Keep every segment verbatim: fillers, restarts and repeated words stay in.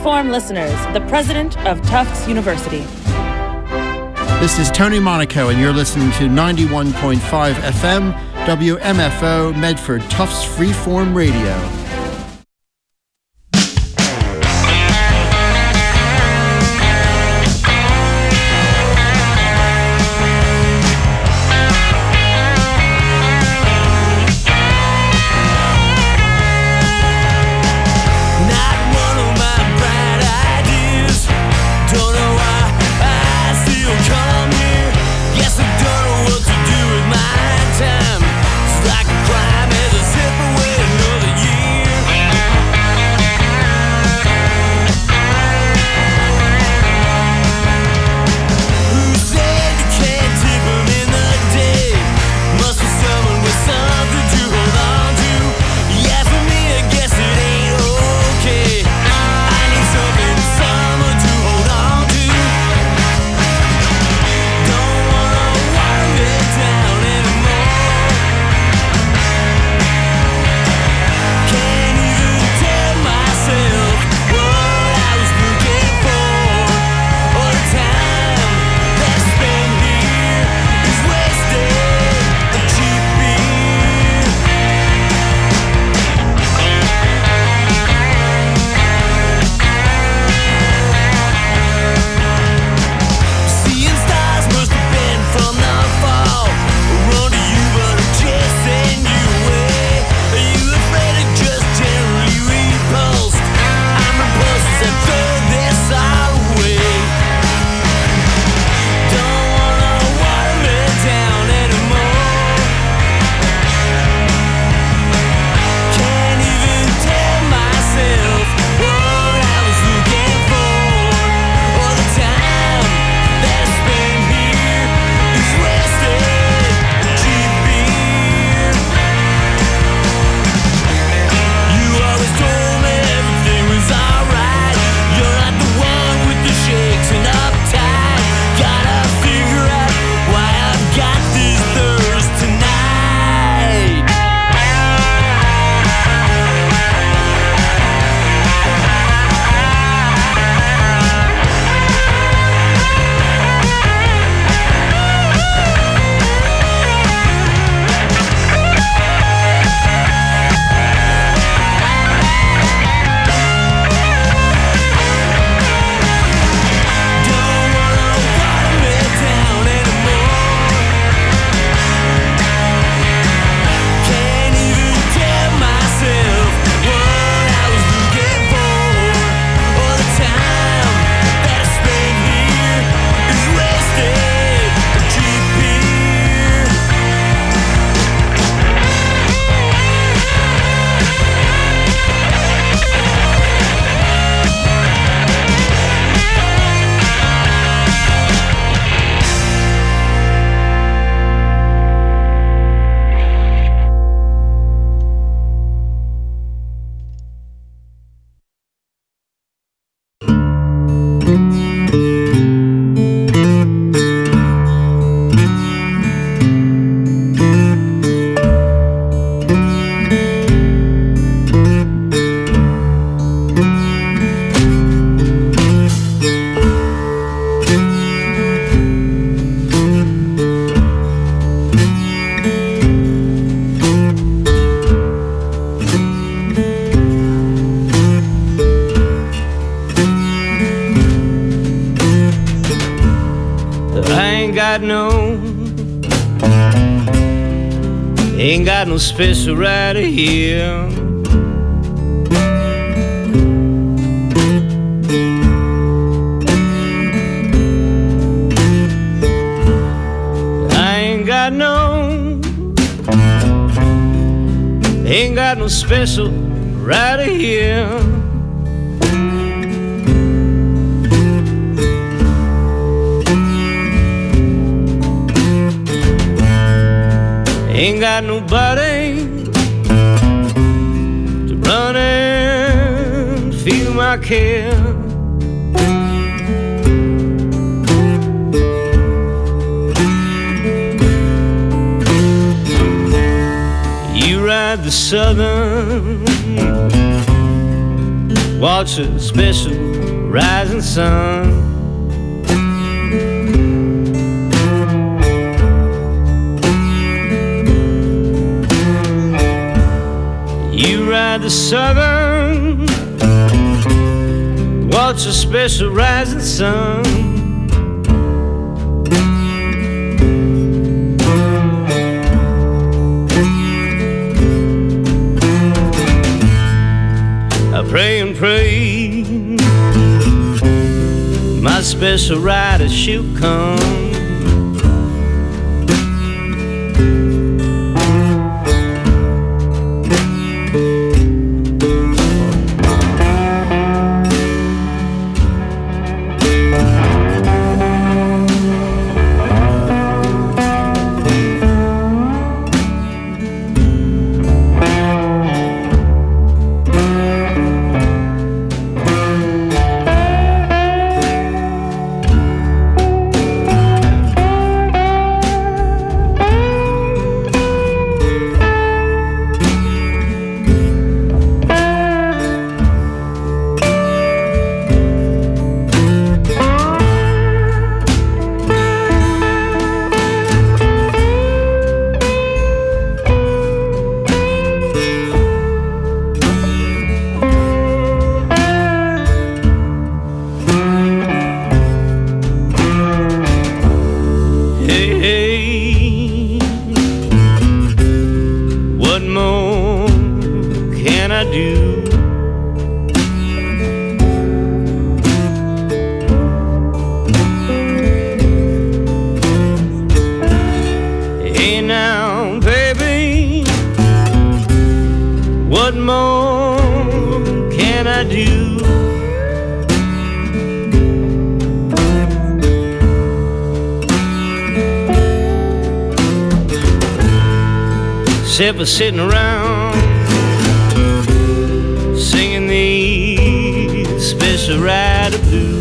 Freeform listeners, the president of Tufts University. This is Tony Monaco, and you're listening to ninety-one point five F M, W M F O, Medford, Tufts Freeform Radio. Ain't got no special right here. I ain't got no, ain't got no special right here. Ain't got nobody to run and feel my care. You ride the Southern, watch a special rising sun. You ride the Southern, watch a special rising sun. I pray and pray my special rider she'll come. Except for sitting around singing these special rider blues.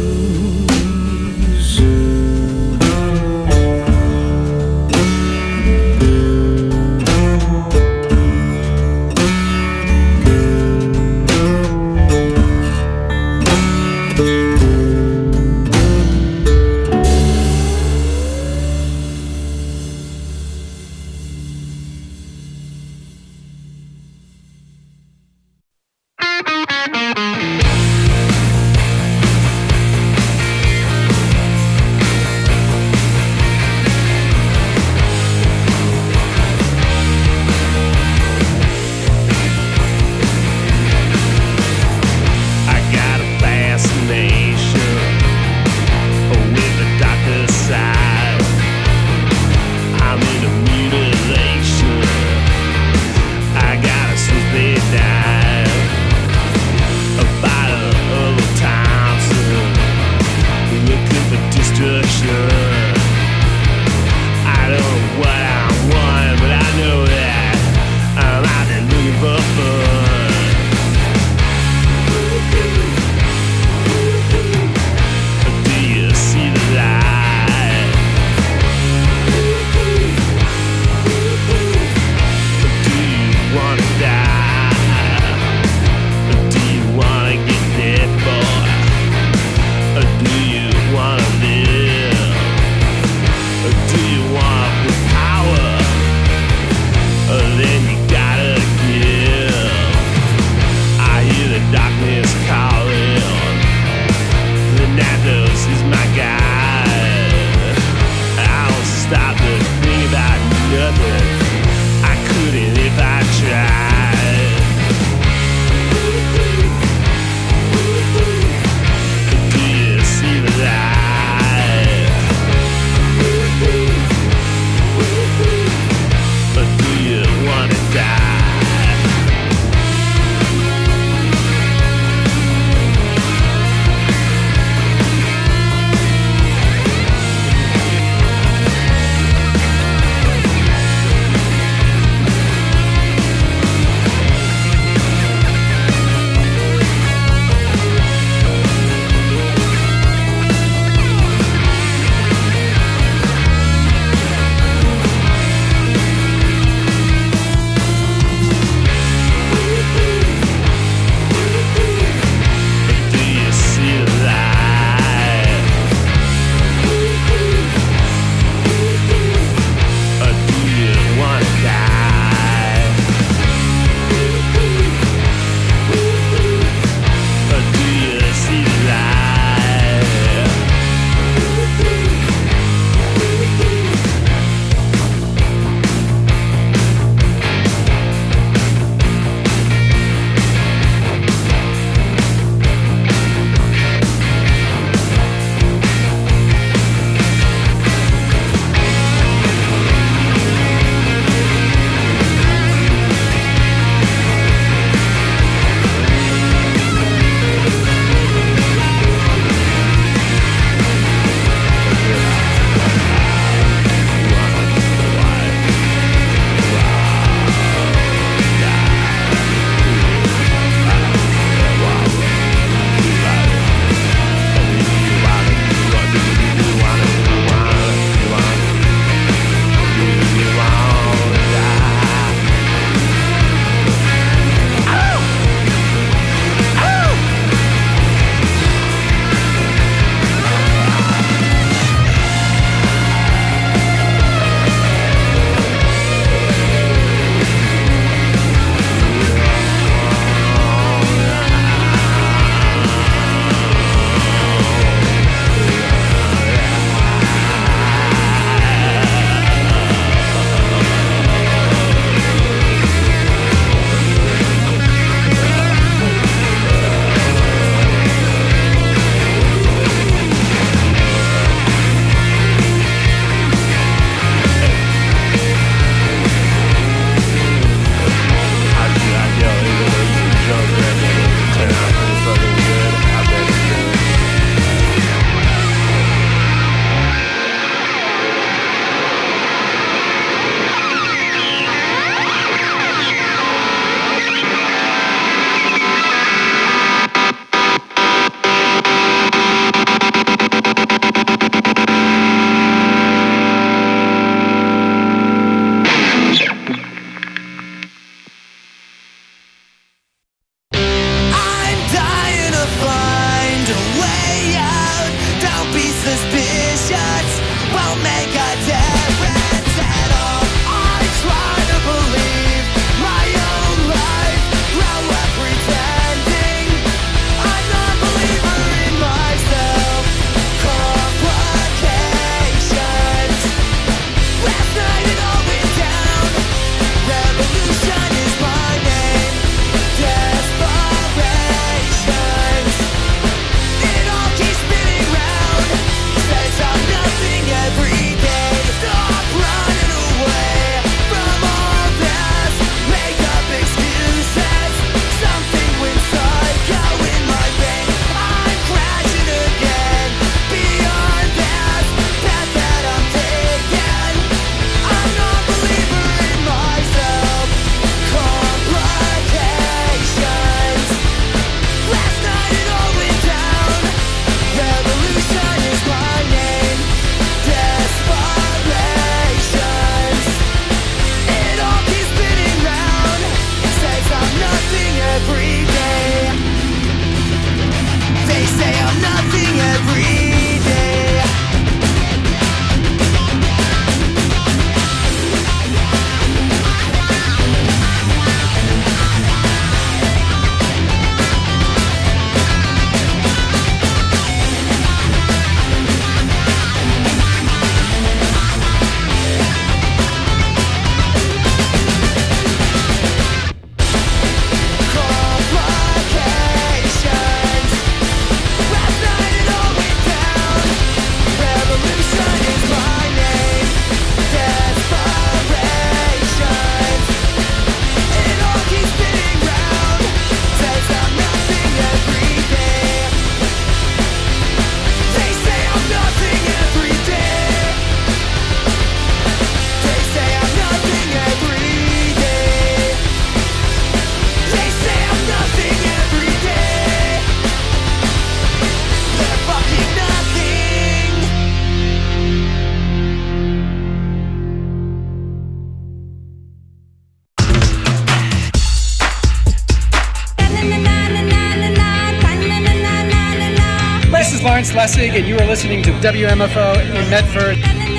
Lessig, and you are listening to W M F O in Medford.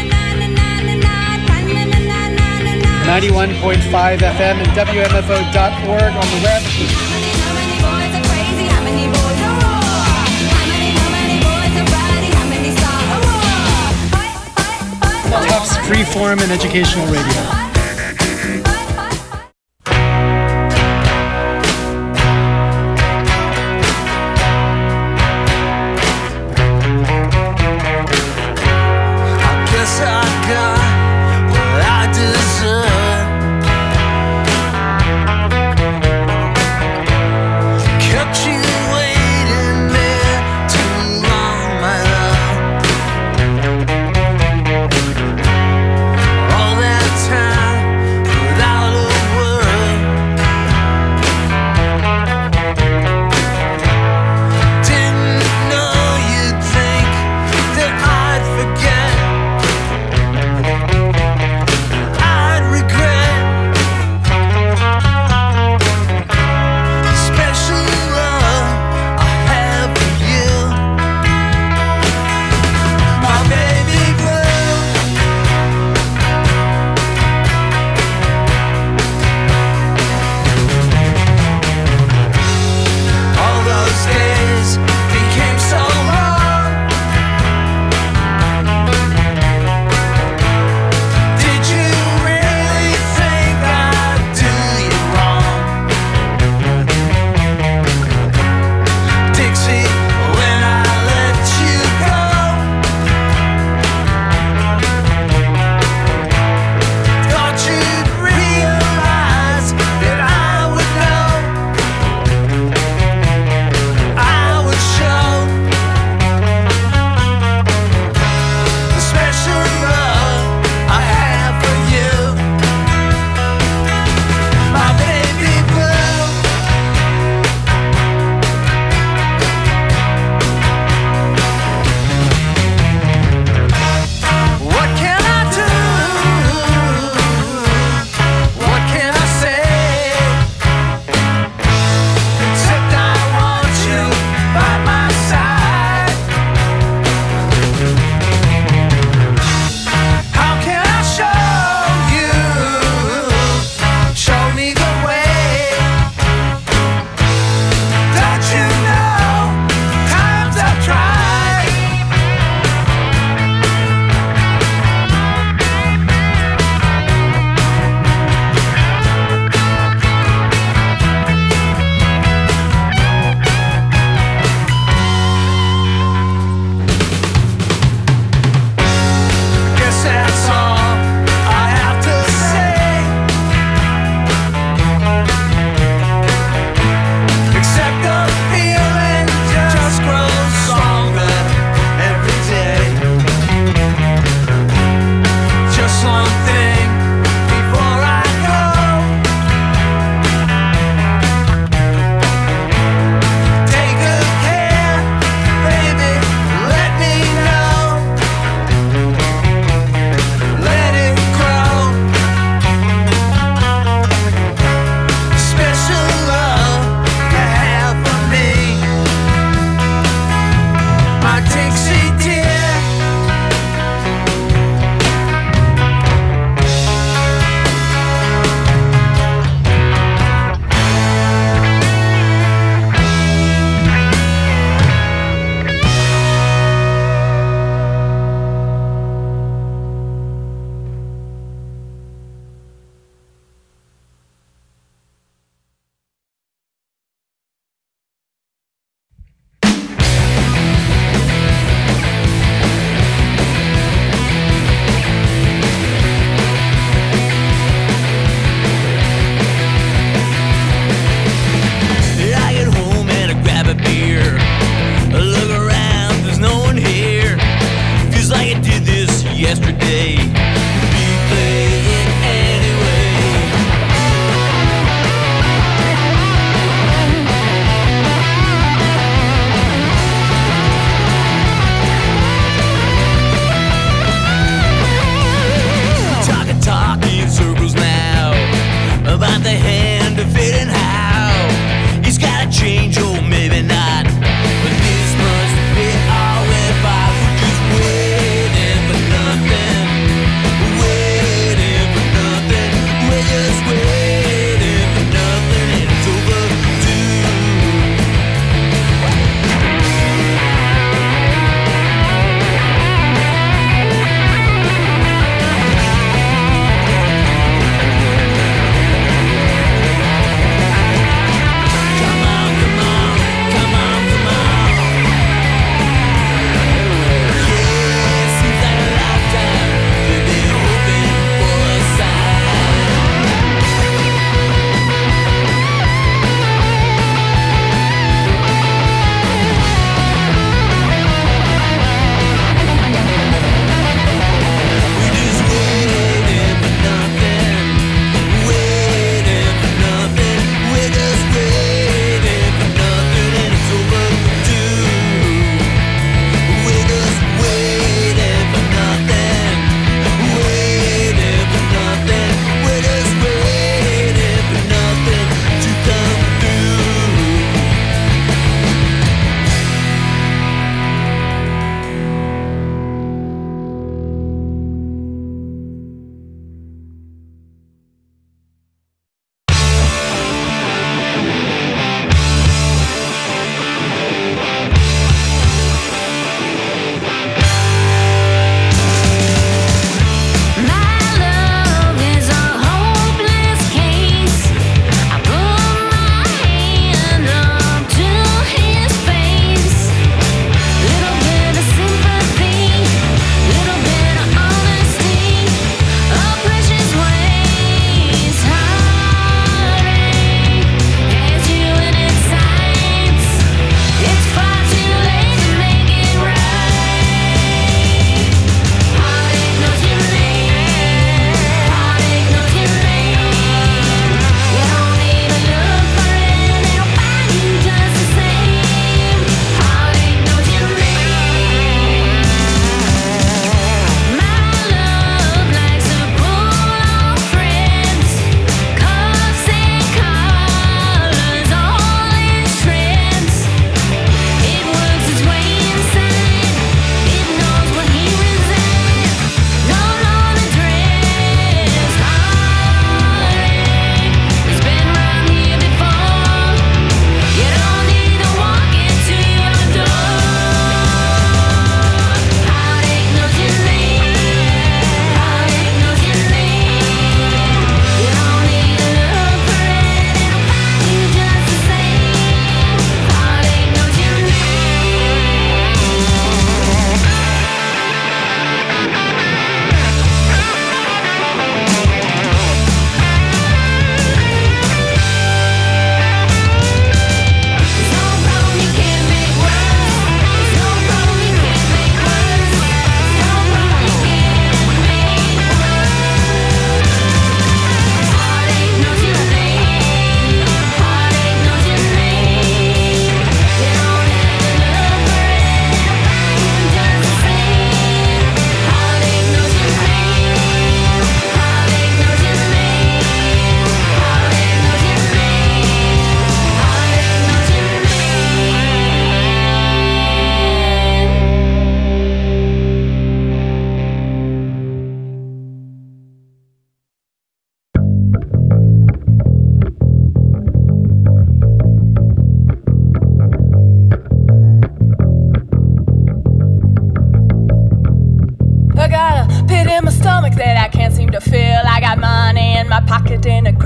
ninety-one point five F M and W M F O dot org on the web. Tufts Freeform and Educational Radio. Time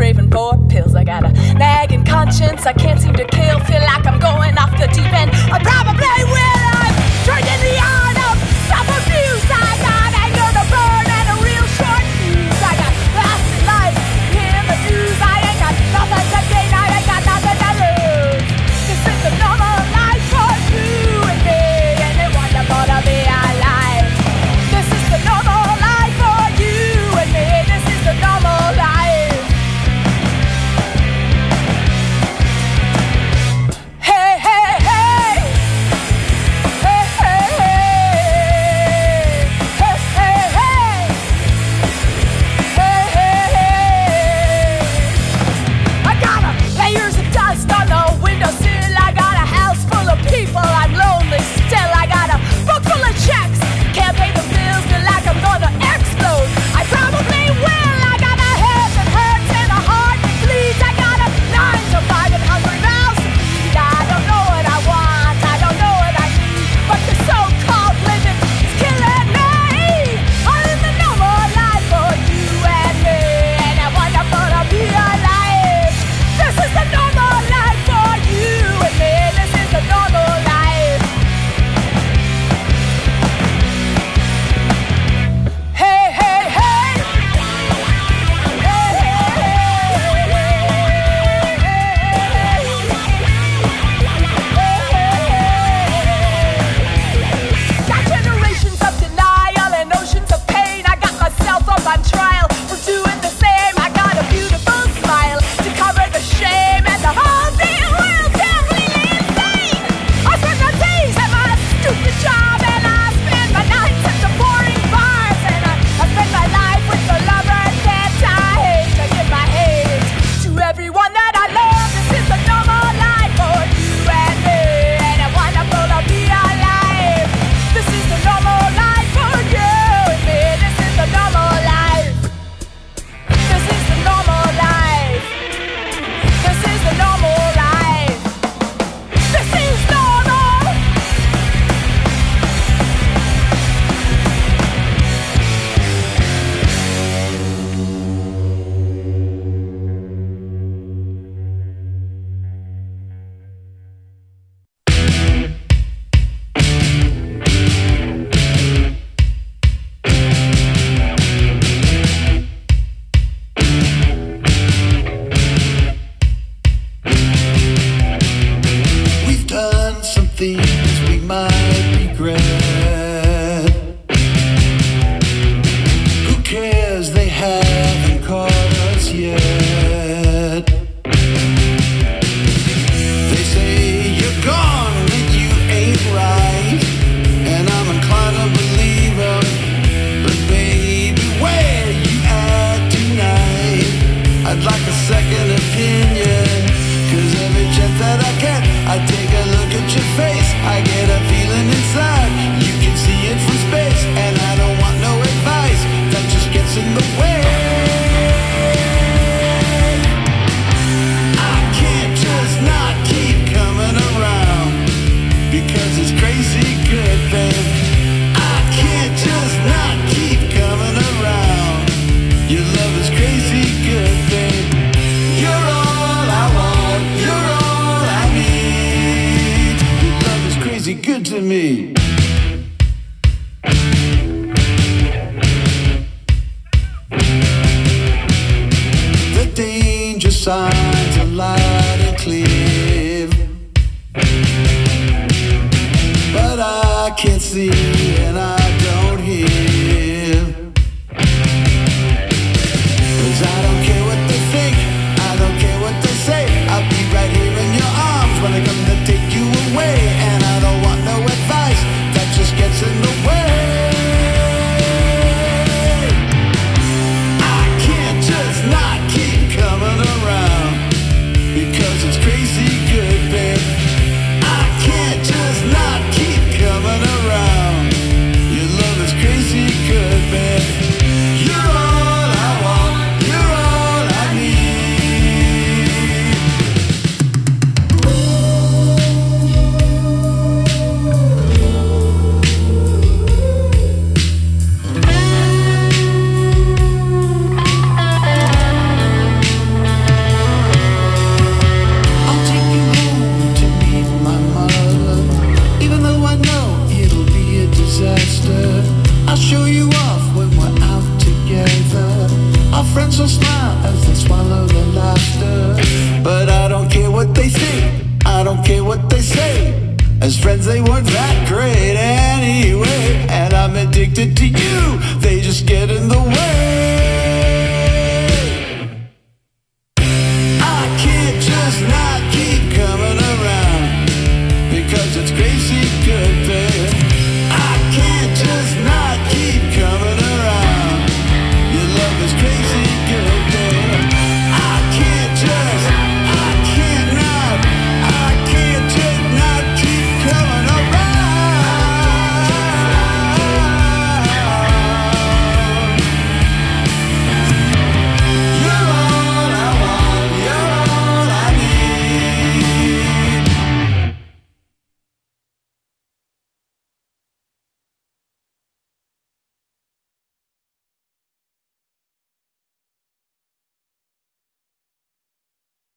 craving for pills. I got a nagging conscience I can't seem to kill. Feel like I'm going off the deep end. I probably will. I'm drinking the art of self-abuse. I got anger to burn and a real short fuse. I got lost in life in the news. I ain't got nothing to gain. I ain't got nothing to lose. This is the normal life for you and me, and it's wonderful to be alive. This is the normal life for you and me. This is the normal life. Hey, hey, hey. Hey, hey, hey. Hey, hey, hey. Hey, hey, hey. I got a layers of dust on the windowsill. I got a house full of people. I'm lonely still. I got a book full of checks. Can't pay the bills. Feel like I'm gonna explode. I probably will. I got a head that hurts and a heart that bleeds. I got a nine to five and hungry mouths to feed. I don't know what I want. I don't know what I need. But the so-called living is killing me. I'm in the normal life for you and me, and it's wonderful to be alive. This is the normal life for you and me. This is the normal life. Hey, hey, hey. Hey, hey, hey. Got generations of denial and oceans of pain. I got myself up on trial for doing the same. I got a beautiful smile to cover the shame, and the whole damn world's completely insane. I spend my days at my stupid job, and I spend my nights at the boring bars, and I, I spend my life with the lover that I hate. I give my hate to everyone that I love. This is the normal life for you and me, and it's wonderful to be alive. This is the normal life for you and me. This is the normal life. This is the normal life. This is the normal life. This is normal. We've done some things we might regret. Who cares? They haven't caught us yet. They say you're gone when you ain't right, and I'm inclined to believe them. But baby, where you at tonight? I'd like a second opinion, 'cause every chance that I get, I take a look at your face. I get a feeling inside, you can see it from space, and I don't want no advice that just gets in the way. I can't just not keep coming around, because it's crazy good, babe. I can't just not keep coming around. Your love is crazy good, babe. You're all I want, you're all I need. Your love is crazy good to me. The danger signs are loud and clear, but I can't see and I don't hear. 'Cause I don't care what they think, I don't care what they say. I'll be right here in your arms when I come to take you away, and I don't want no advice that just gets in the way. I can't just not keep coming around, because it's crazy good, babe. I can't just not keep coming around.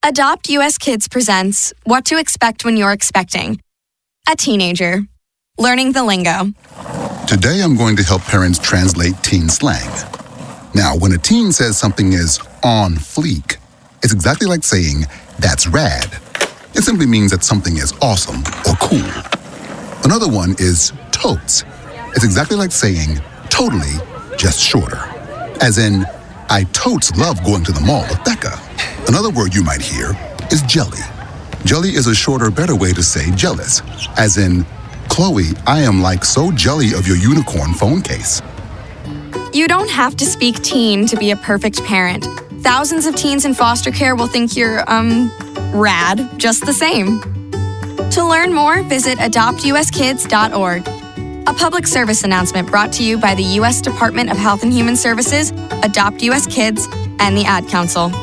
Adopt U S Kids presents What to Expect When You're Expecting. A teenager. Learning the lingo. Today I'm going to help parents translate teen slang. Now, when a teen says something is on fleek, it's exactly like saying, that's rad. It simply means that something is awesome or cool. Another one is totes. It's exactly like saying, totally, just shorter. As in, I totes love going to the mall with Becca. Another word you might hear is jelly. Jelly is a shorter, better way to say jealous. As in, Chloe, I am like so jelly of your unicorn phone case. You don't have to speak teen to be a perfect parent. Thousands of teens in foster care will think you're, um, rad just the same. To learn more, visit adopt u s kids dot org. A public service announcement brought to you by the U S Department of Health and Human Services, Adopt U S Kids, and the Ad Council.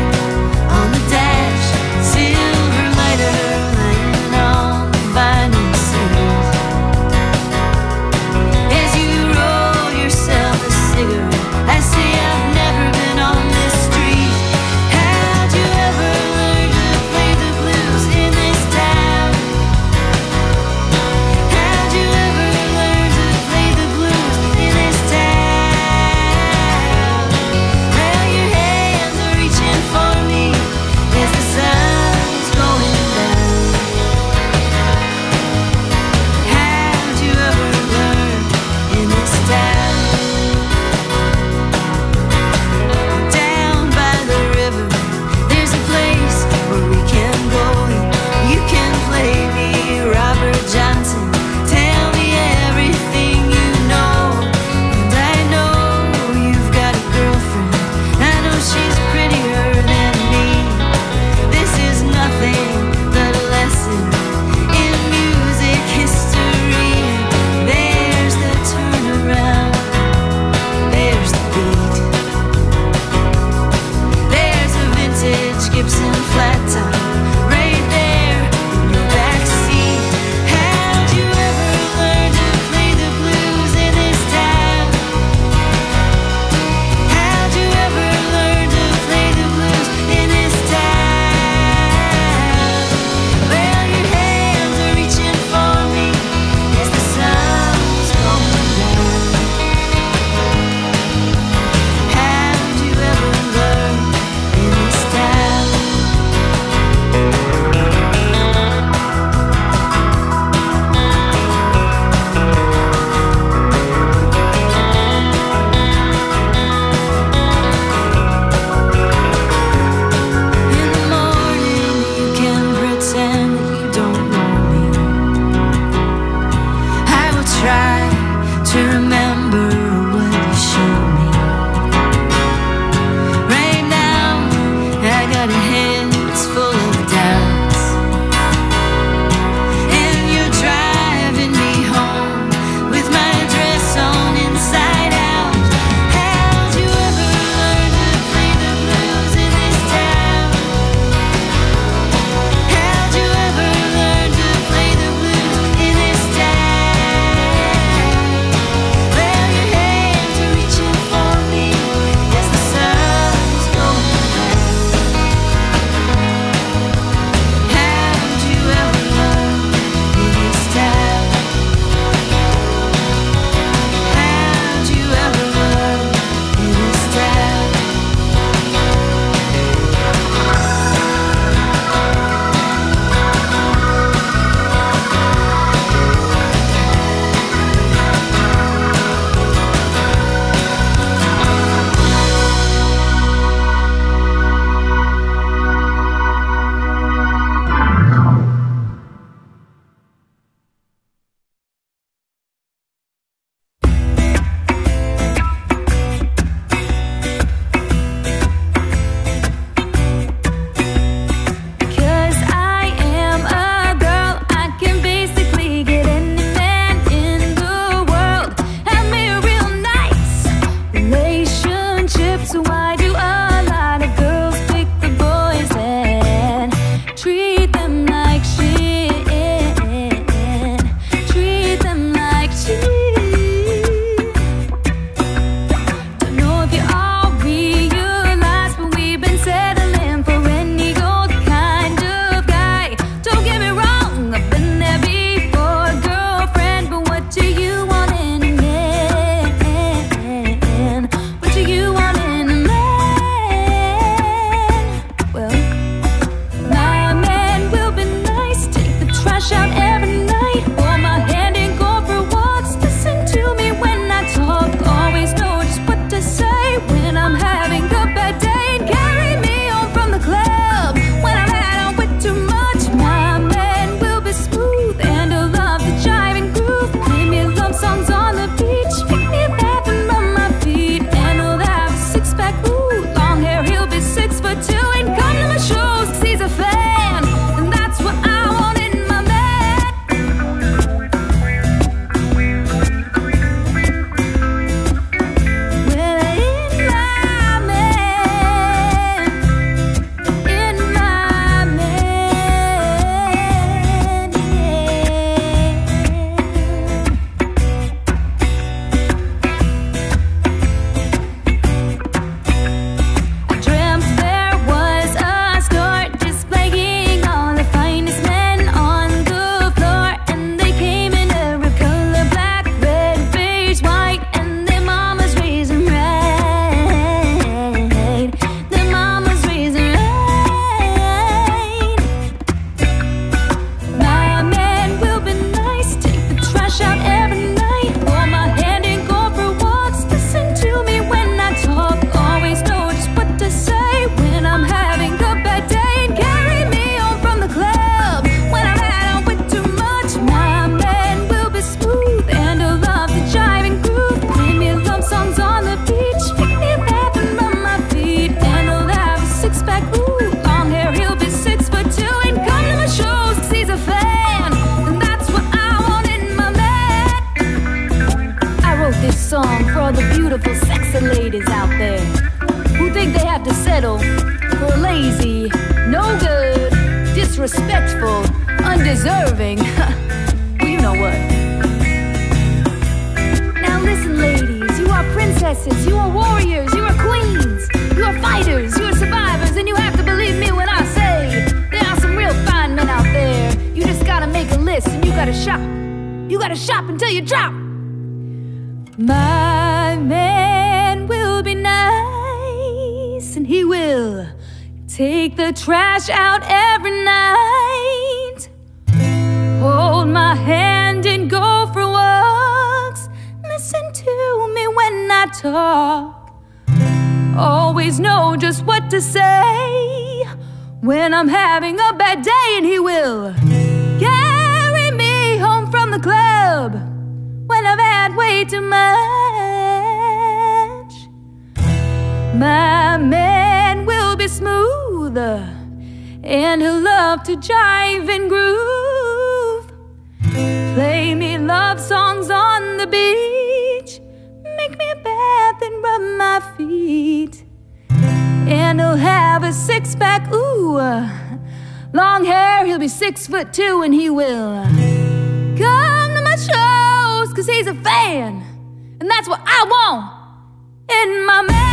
Silver lighter laying on the vinyl. You gotta shop until you drop. My man will be nice, and he will take the trash out every night. Hold my hand and go for walks. Listen to me when I talk. Always know just what to say when I'm having a bad day, and he will carry me home from the club when I've had way too much. My man will be smooth, and he'll love to jive and groove. Play me love songs on the beach, make me a bath and rub my feet. And he'll have a six-pack, ooh, long hair, he'll be six foot two, and he will come to my shows, cause he's a fan, and that's what I want in my man.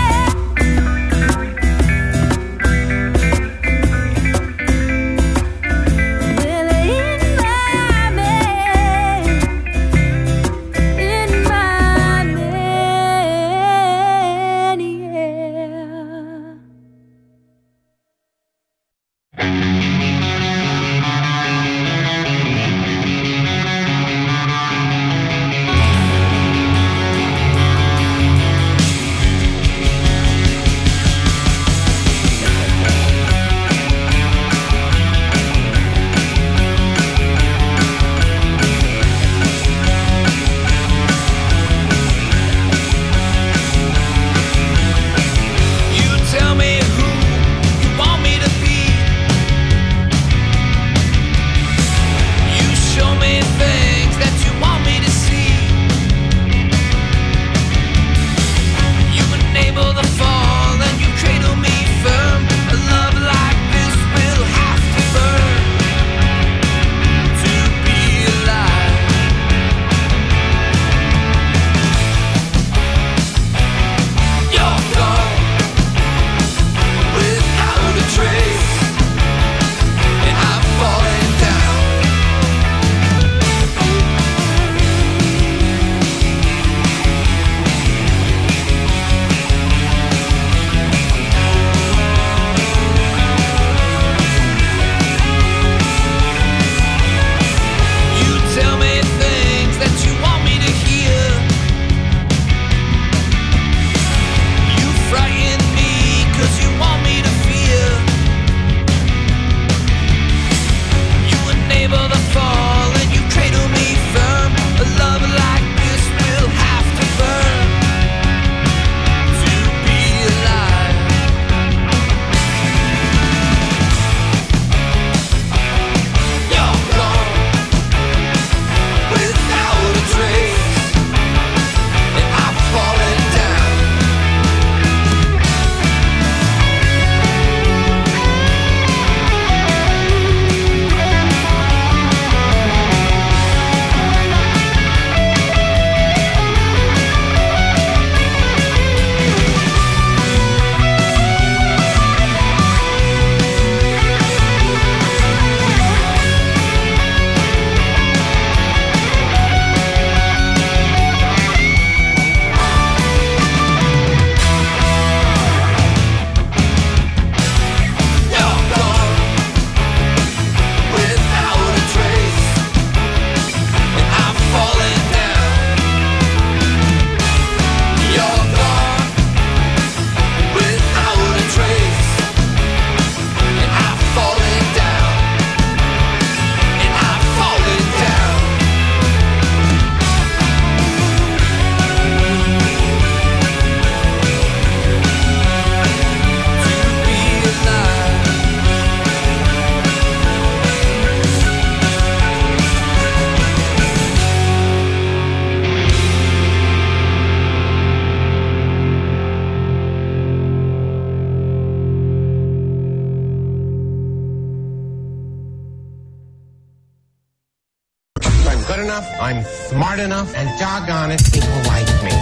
good enough, I'm smart enough, and doggone it, people like me.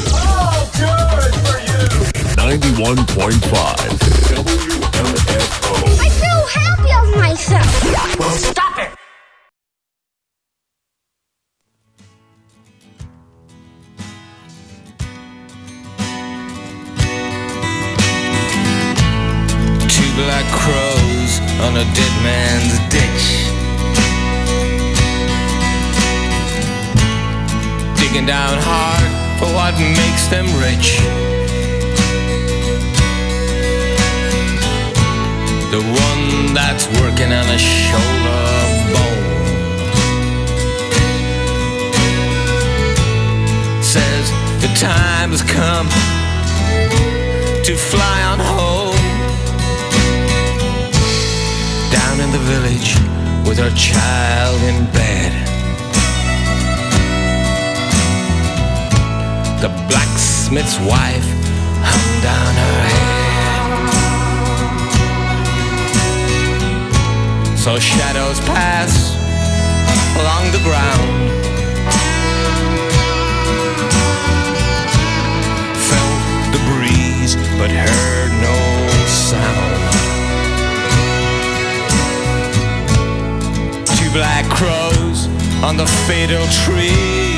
Oh, good for you! ninety-one point five W M F O. I feel happy of myself. Well, stop it! black crows on a dead man's ditch, digging down hard for what makes them rich. The one that's working on a shoulder bone says the time has come to fly on home, down in the village with her child in bed. The blacksmith's wife hung down her head. So shadows pass along the ground, felt the breeze but heard no sound. Two black crows on the fatal tree,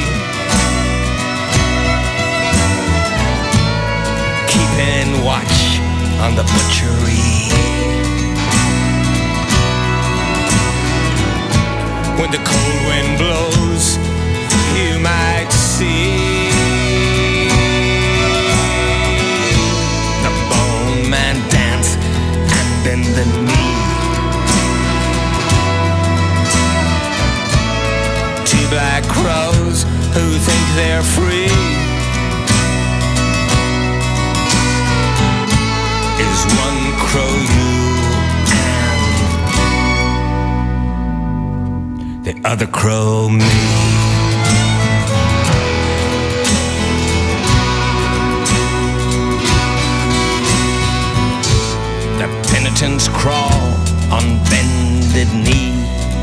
keeping watch on the butchery. When the cold wind blows, you might see the bone man dance and bend the knee. Two black crows who think they're free is one crow you and the other crow me. The penitents crawl on bended knee.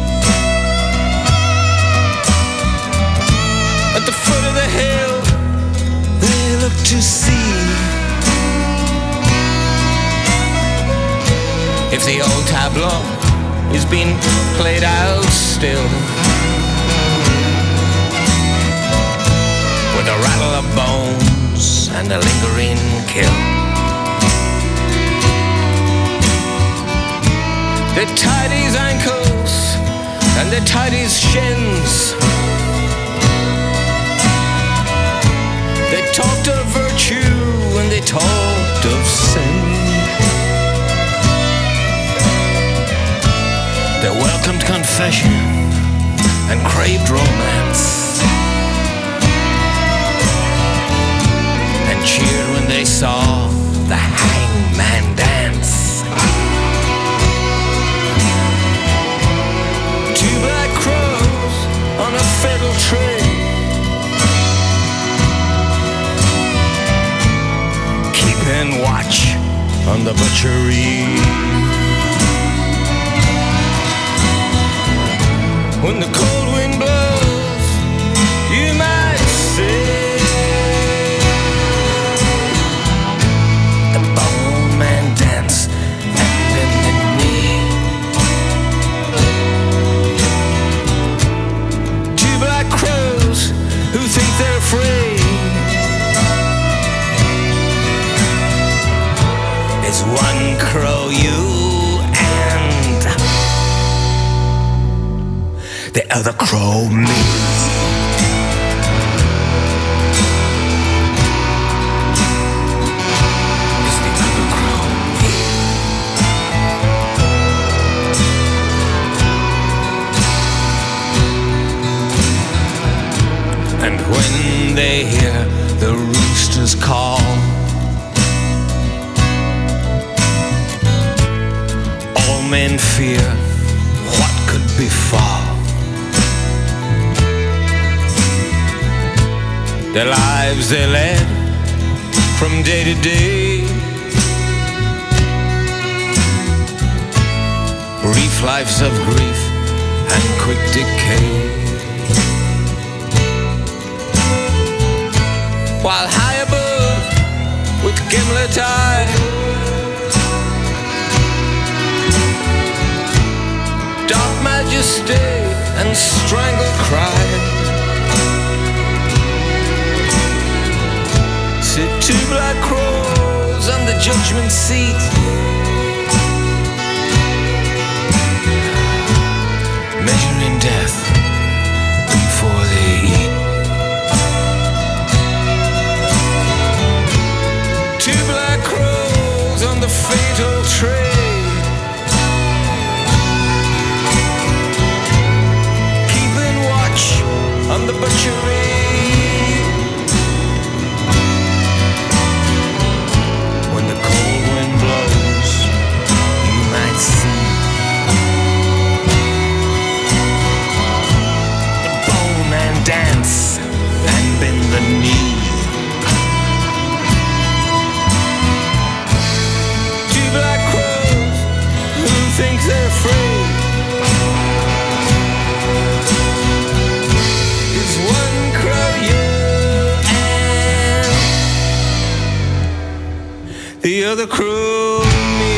At the foot of the hill they look to see if the old tableau is being played out still, with a rattle of bones and a lingering kill. They tied his ankles and they tied his shins. They talked of virtue and they talked of sin. They welcomed confession and craved romance, and cheered when they saw the hangman dance. Two black crows on a fatal tree, keeping watch on the butchery. When the cold wind blows, you might say the bone man dance and bend the knee. Two black crows who think they're free is one crow you the other crow me. It's the other crow me. And when they hear the roosters call, all men fear what could befall. The lives they led from day to day, brief lives of grief and quick decay. While high above with gimlet eye, dark majesty and strangled cry, sit two black crows on the judgment seat, When the cold wind blows, you might see the bowman dance and bend the knee. Two black crows who think they're free. There's one crow you and the other crow me.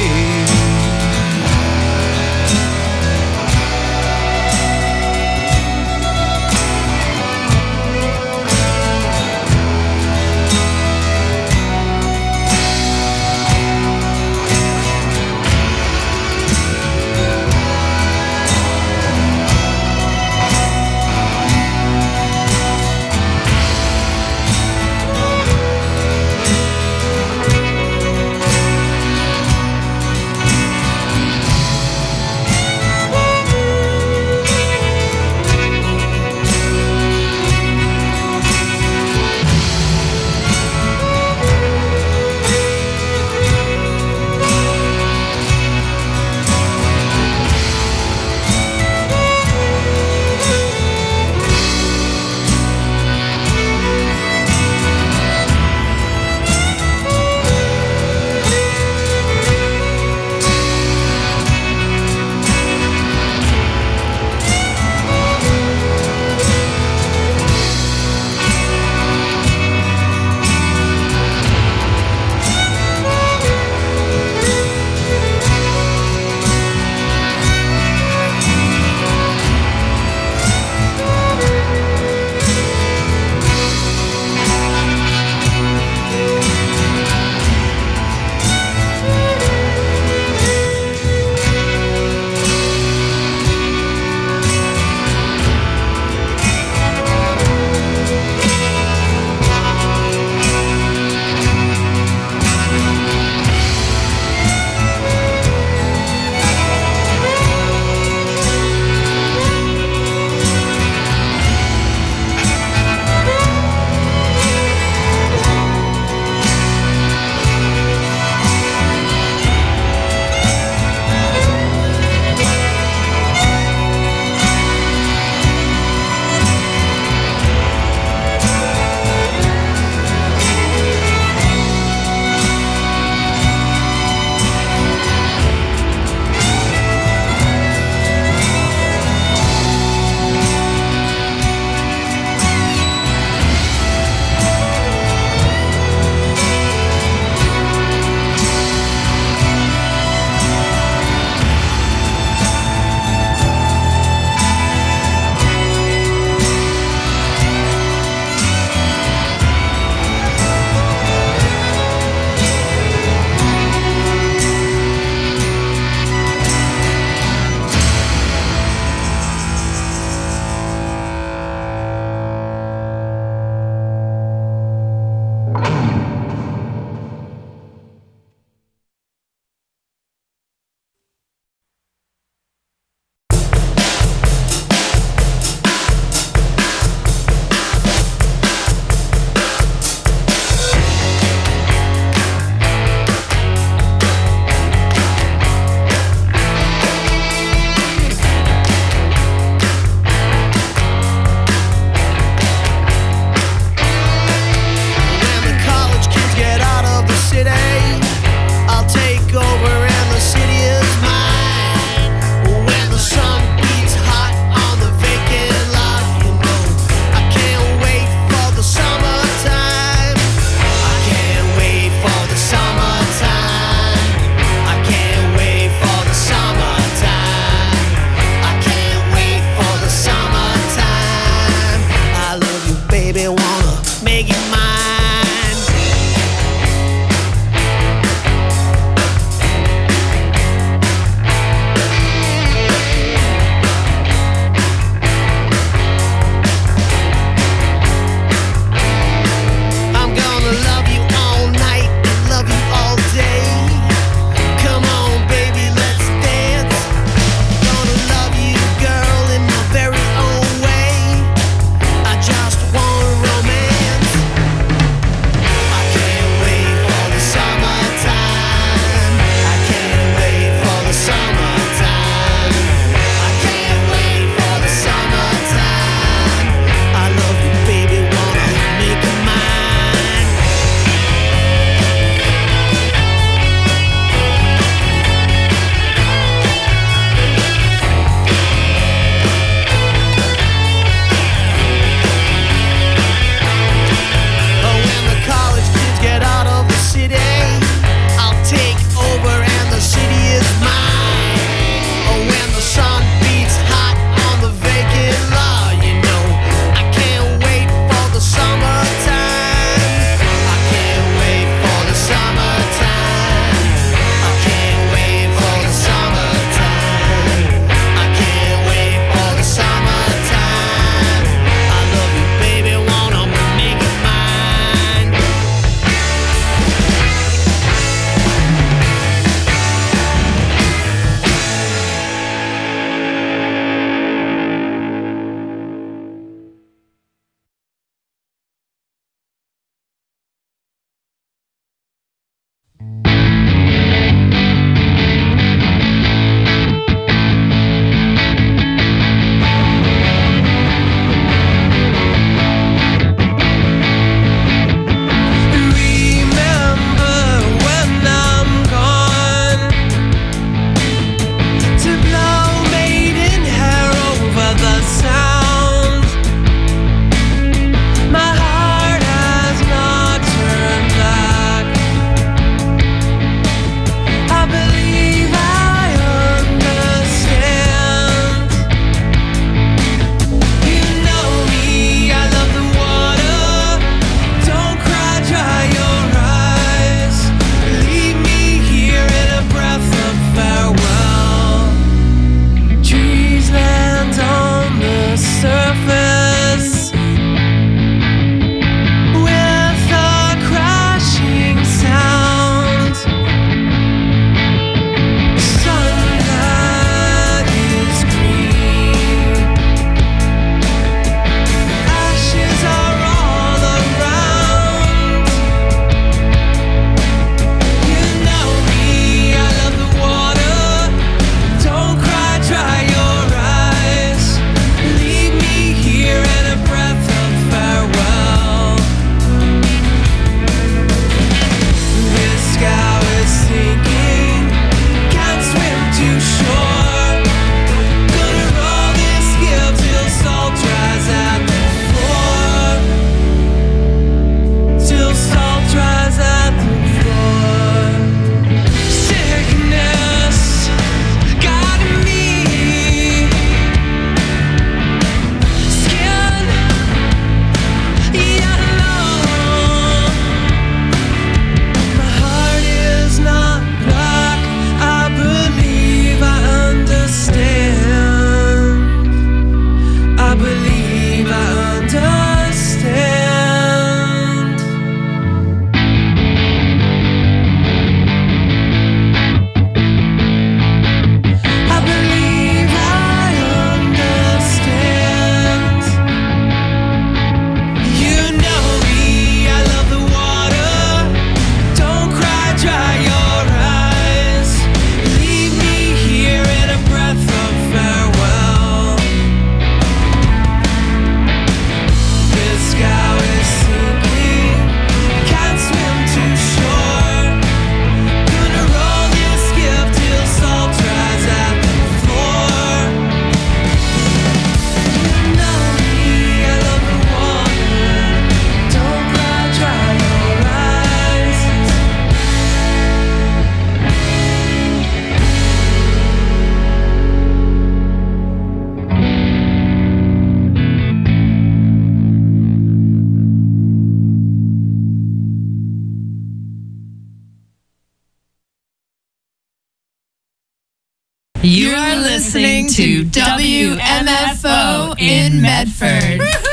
You are listening to W M F O in Medford.